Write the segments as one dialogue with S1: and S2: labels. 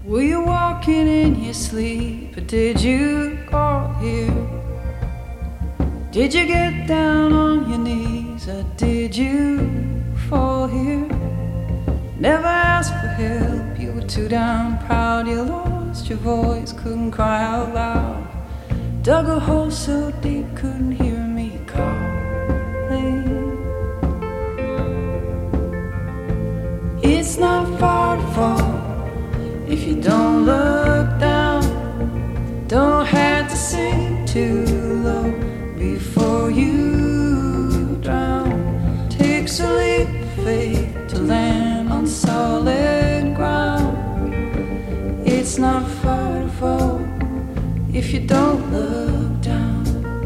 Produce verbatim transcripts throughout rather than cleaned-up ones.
S1: Were you walking in your sleep, or did you crawl here? Did you get down on your knees, or did you fall here? Never asked for help, you were too damn proud. You lost your voice, couldn't cry out loud. Dug a hole so deep, couldn't hear me calling. It's not far to fall if you don't look down. Don't have to sink too low before you drown. Takes a leap of faith to land on solid ground. It's not far to fall if you don't look down.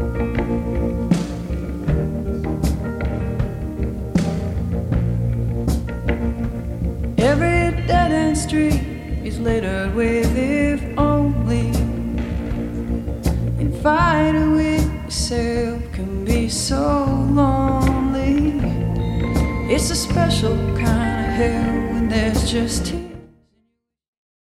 S1: Every dead-end street is littered with if only. And fighting with yourself can be so lonely. It's a special kind of hell when there's just tears.